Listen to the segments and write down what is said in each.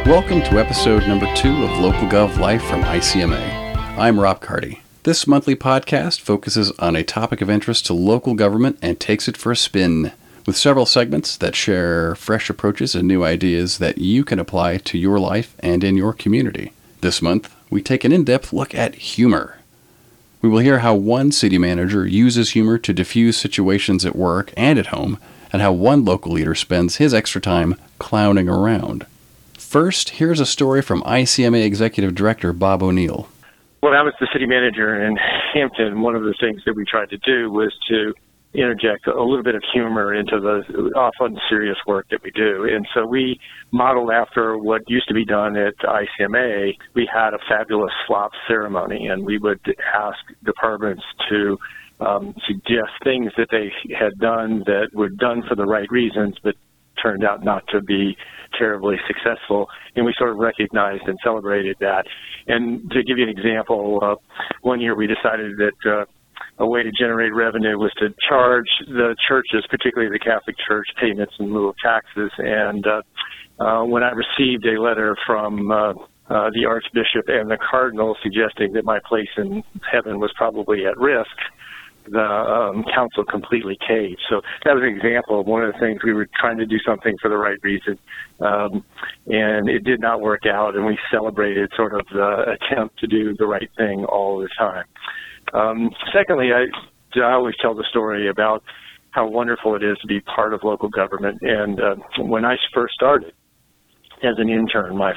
Welcome to episode number 2 of Local Gov Life from ICMA. I'm Rob Carty. This monthly podcast focuses on a topic of interest to local government and takes it for a spin, with several segments that share fresh approaches and new ideas that you can apply to your life and in your community. This month, we take an in-depth look at humor. We will hear how one city manager uses humor to diffuse situations at work and at home, and how one local leader spends his extra time clowning around. First, here's a story from ICMA Executive Director Bob O'Neill. When I was the city manager in Hampton, one of the things that we tried to do was to interject a little bit of humor into the often serious work that we do. And so we modeled after what used to be done at ICMA. We had a fabulous flop ceremony, and we would ask departments to suggest things that they had done that were done for the right reasons, but turned out not to be terribly successful, and we sort of recognized and celebrated that. And to give you an example, one year we decided that a way to generate revenue was to charge the churches, particularly the Catholic Church, payments in lieu of taxes. And when I received a letter from the Archbishop and the Cardinal suggesting that my place in heaven was probably at risk, the council completely caved. So that was an example of one of the things. We were trying to do something for the right reason, and it did not work out, and we celebrated sort of the attempt to do the right thing all the time. Secondly, I always tell the story about how wonderful it is to be part of local government. And when I first started as an intern, my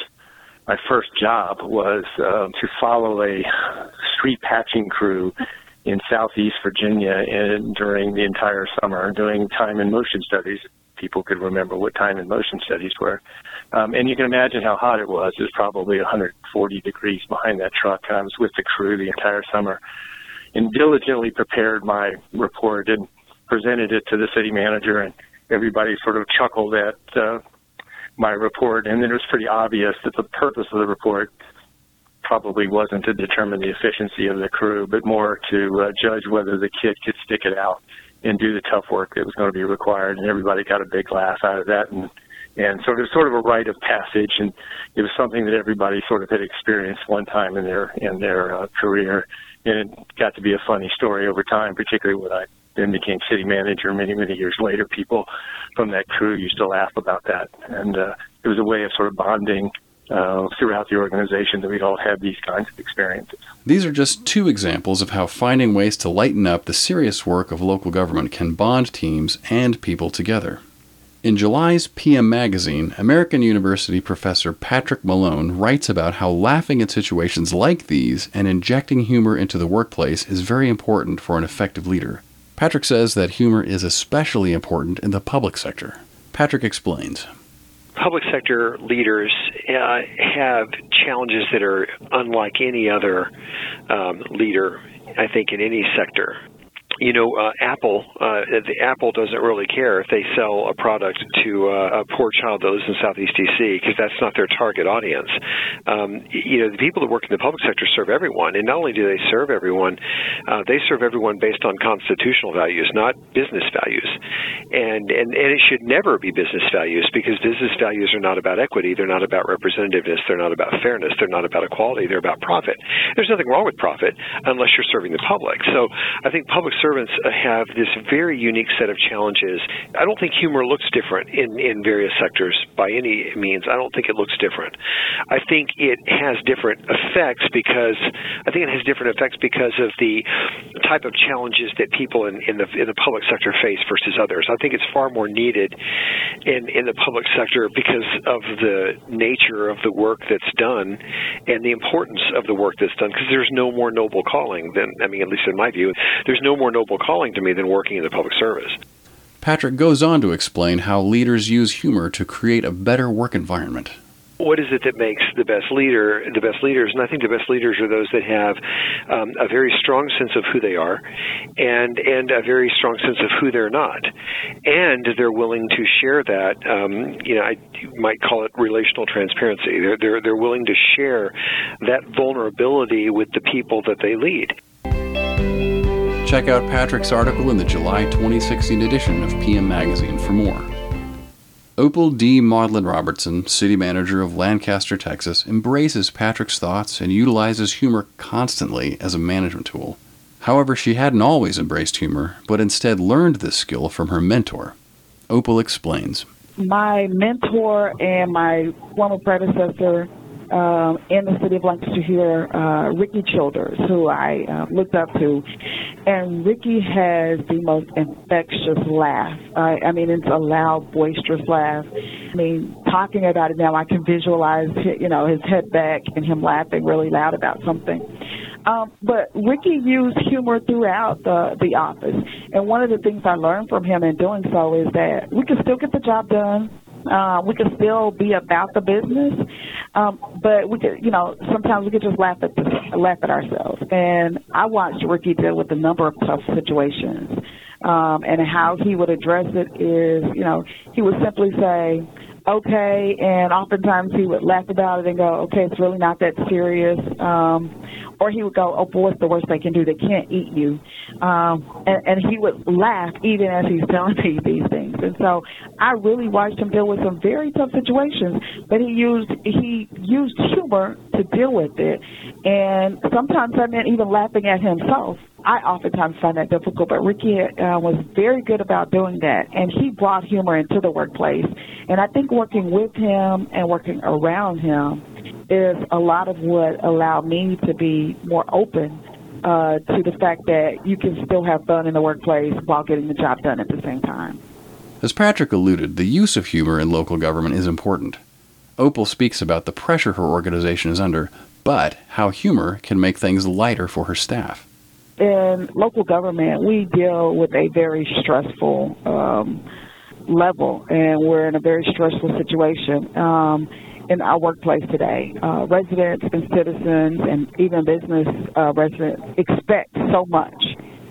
first job was to follow a street patching crew in Southeast Virginia during the entire summer, doing time and motion studies. People could remember what time and motion studies were. And you can imagine how hot it was. It was probably 140 degrees behind that truck, and I was with the crew the entire summer and diligently prepared my report and presented it to the city manager, and everybody sort of chuckled at my report. And then it was pretty obvious that the purpose of the report probably wasn't to determine the efficiency of the crew, but more to judge whether the kid could stick it out and do the tough work that was going to be required. And everybody got a big laugh out of that, and sort of a rite of passage. And it was something that everybody sort of had experienced one time in their career, and it got to be a funny story over time, particularly when I then became city manager many, many years later. People from that crew used to laugh about that, and it was a way of sort of bonding throughout the organization that we'd all had these kinds of experiences. These are just two examples of how finding ways to lighten up the serious work of local government can bond teams and people together. In July's PM Magazine, American University professor Patrick Malone writes about how laughing at situations like these and injecting humor into the workplace is very important for an effective leader. Patrick says that humor is especially important in the public sector. Patrick explains. Public sector leaders have challenges that are unlike any other leader, I think, in any sector. You know, Apple doesn't really care if they sell a product to a poor child that lives in Southeast D.C. because that's not their target audience. The people that work in the public sector serve everyone, and not only do they serve everyone based on constitutional values, not business values. And it should never be business values, because business values are not about equity, they're not about representativeness, they're not about fairness, they're not about equality, they're about profit. There's nothing wrong with profit unless you're serving the public. So I think public servants have this very unique set of challenges. I don't think humor looks different in various sectors by any means. I don't think it looks different. I think it has different effects because of the type of challenges that people in the public sector face versus others. I think it's far more needed in the public sector because of the nature of the work that's done and the importance of the work that's done, because there's no more noble calling than, at least in my view, there's no more noble calling to me than working in the public service. Patrick goes on to explain how leaders use humor to create a better work environment. What is it that makes the best leaders? And I think the best leaders are those that have a very strong sense of who they are and a very strong sense of who they're not. And they're willing to share that, I might call it relational transparency. They're willing to share that vulnerability with the people that they lead. Check out Patrick's article in the July 2016 edition of PM Magazine for more. Opal D. Maudlin Robertson, city manager of Lancaster, Texas, embraces Patrick's thoughts and utilizes humor constantly as a management tool. However, she hadn't always embraced humor, but instead learned this skill from her mentor. Opal explains. My mentor and my former predecessor in the city of Lancaster here, Ricky Childers, who I looked up to. And Ricky has the most infectious laugh. I mean, it's a loud, boisterous laugh. I mean, talking about it now, I can visualize, his head back and him laughing really loud about something. But Ricky used humor throughout the office. And one of the things I learned from him in doing so is that we can still get the job done. We can still be about the business, but we could, sometimes we could just laugh at ourselves. And I watched Ricky deal with a number of tough situations, and how he would address it is, he would simply say, okay, and oftentimes he would laugh about it and go, okay, it's really not that serious. Or he would go, oh, boy, what's the worst they can do? They can't eat you. And he would laugh even as he's telling me these things. And so I really watched him deal with some very tough situations, but he used humor to deal with it. And sometimes that meant even laughing at himself. I oftentimes find that difficult, but Ricky was very good about doing that, and he brought humor into the workplace. And I think working with him and working around him is a lot of what allowed me to be more open to the fact that you can still have fun in the workplace while getting the job done at the same time. As Patrick alluded, the use of humor in local government is important. Opal speaks about the pressure her organization is under, but how humor can make things lighter for her staff. In local government, we deal with a very stressful level, and we're in a very stressful situation in our workplace today. Residents and citizens and even business residents expect so much,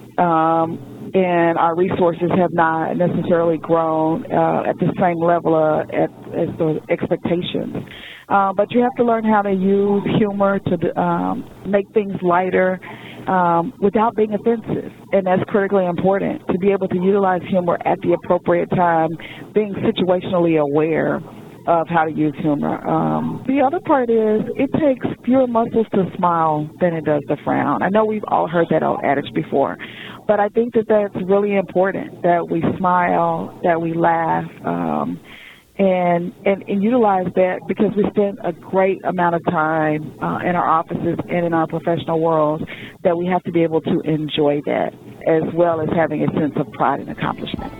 and our resources have not necessarily grown at the same level as the expectations. But you have to learn how to use humor to make things lighter, without being offensive, and that's critically important, to be able to utilize humor at the appropriate time, being situationally aware of how to use humor. The other part is it takes fewer muscles to smile than it does to frown. I know we've all heard that old adage before, but I think that that's really important, that we smile, that we laugh, and utilize that, because we spend a great amount of time in our offices and in our professional worlds, that we have to be able to enjoy that, as well as having a sense of pride and accomplishment.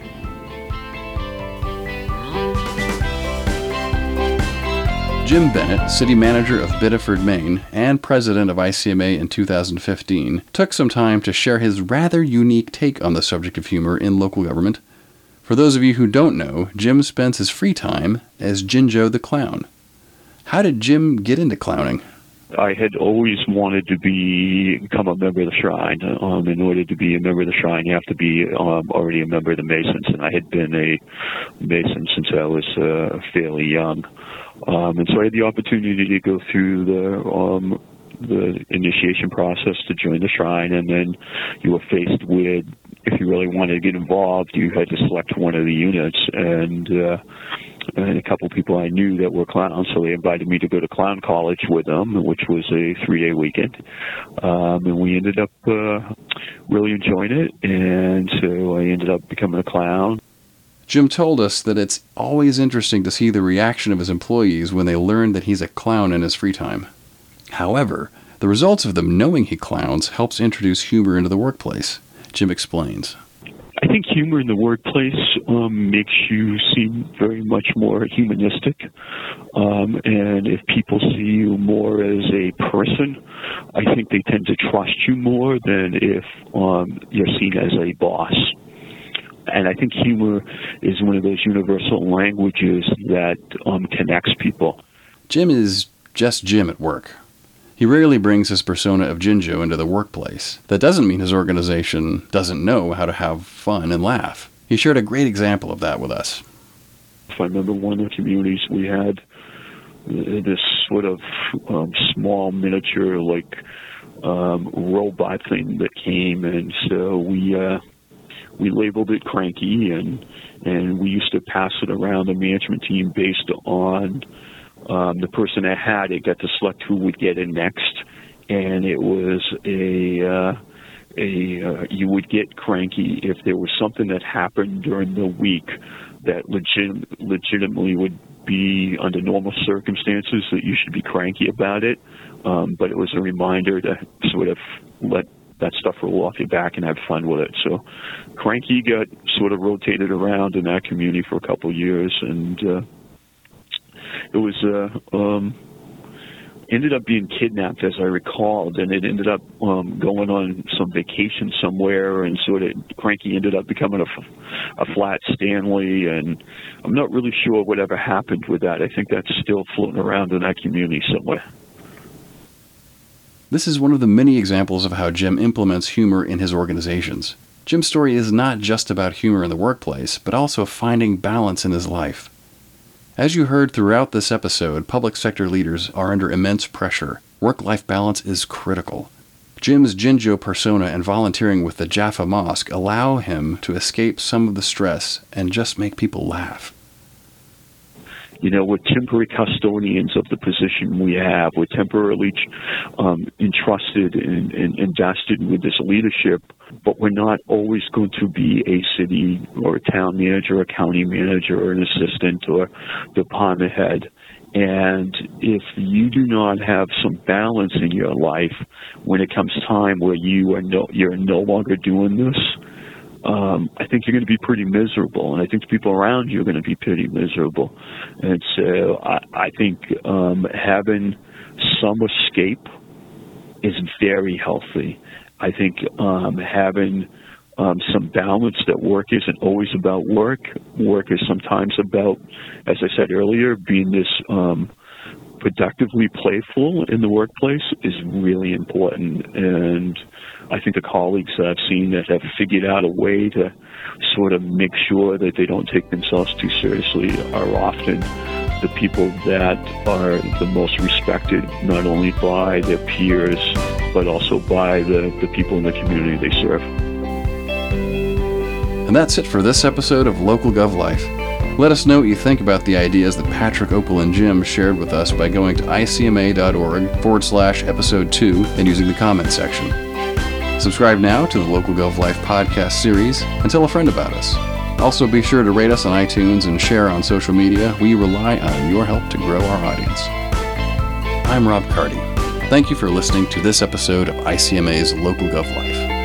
Jim Bennett, city manager of Biddeford, Maine, and president of ICMA in 2015, took some time to share his rather unique take on the subject of humor in local government. For those of you who don't know, Jim spends his free time as Jinjo the Clown. How did Jim get into clowning? I had always wanted to become a member of the Shrine. In order to be a member of the Shrine, you have to be already a member of the Masons, and I had been a Mason since I was fairly young. And so I had the opportunity to go through the initiation process to join the Shrine, and then you were faced with, if you really wanted to get involved, you had to select one of the units, and a couple of people I knew that were clowns, so they invited me to go to clown college with them, which was a 3-day weekend, and we ended up really enjoying it, and so I ended up becoming a clown. Jim told us that it's always interesting to see the reaction of his employees when they learn that he's a clown in his free time. However, the results of them knowing he clowns helps introduce humor into the workplace. Jim explains. I think humor in the workplace makes you seem very much more humanistic, and if people see you more as a person, I think they tend to trust you more than if you're seen as a boss. And I think humor is one of those universal languages that connects people. Jim is just Jim at work. He rarely brings his persona of Jinjo into the workplace. That doesn't mean his organization doesn't know how to have fun and laugh. He shared a great example of that with us. I remember one of the communities we had this sort of small miniature robot thing that came, and so we we labeled it cranky, and we used to pass it around the management team based on the person that had it got to select who would get it next, and it was you would get cranky if there was something that happened during the week that legitimately would be under normal circumstances that you should be cranky about it, but it was a reminder to sort of let that stuff roll off your back and have fun with it. So cranky got sort of rotated around in that community for a couple of years, and it was ended up being kidnapped, as I recalled, and it ended up going on some vacation somewhere, and sort of cranky ended up becoming a flat Stanley, and I'm not really sure whatever happened with that. I think that's still floating around in that community somewhere. This is one of the many examples of how Jim implements humor in his organizations. Jim's story is not just about humor in the workplace, but also finding balance in his life. As you heard throughout this episode, public sector leaders are under immense pressure. Work-life balance is critical. Jim's Jinjo persona and volunteering with the Jaffa Mosque allow him to escape some of the stress and just make people laugh. You know, we're temporary custodians of the position we have. We're temporarily entrusted and invested with this leadership, but we're not always going to be a city or a town manager, or a county manager, or an assistant, or department head. And if you do not have some balance in your life when it comes time where you're no longer doing this, I think you're going to be pretty miserable, and I think the people around you are going to be pretty miserable. And so I think having some escape is very healthy. I think having some balance, that work isn't always about work. Work is sometimes about, as I said earlier, being this productively playful in the workplace is really important. And I think the colleagues that I've seen that have figured out a way to sort of make sure that they don't take themselves too seriously are often the people that are the most respected, not only by their peers, but also by the people in the community they serve. And that's it for this episode of Local Gov Life. Let us know what you think about the ideas that Patrick, Opal, and Jim shared with us by going to icma.org/episode 2 and using the comment section. Subscribe now to the Local Gov Life podcast series and tell a friend about us. Also, be sure to rate us on iTunes and share on social media. We rely on your help to grow our audience. I'm Rob Carty. Thank you for listening to this episode of ICMA's Local Gov Life.